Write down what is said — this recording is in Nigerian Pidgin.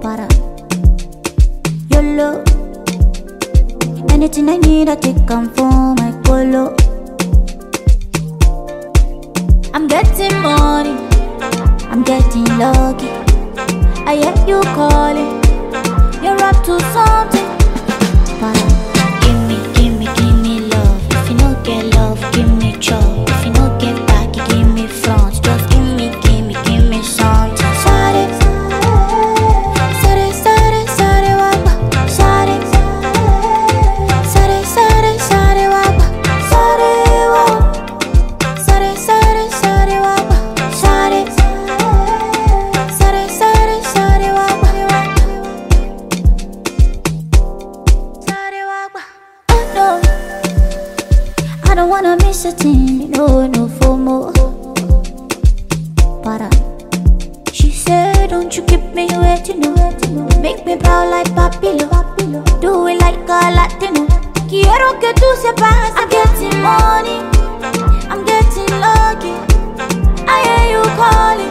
para. YOLO. Anything I need, I take come for my polo. I'm getting money, I'm getting lucky. I hear you calling, you're up to something. Para. Give me love. If you no get love, give me chop. If you no get back, you give me front. Just give me something. Sorry, wapa. Sorry, wapa. Sorry, wapa. Sorry, wapa. Sorry, wapa. Oh no, I don't wanna miss a thing. No FOMO. Para. She said, don't you keep me waiting, no. Make me proud like Papilo. Do it like a Latino. Quiero que tú sepas, I'm getting money, I'm getting lucky. I hear you calling.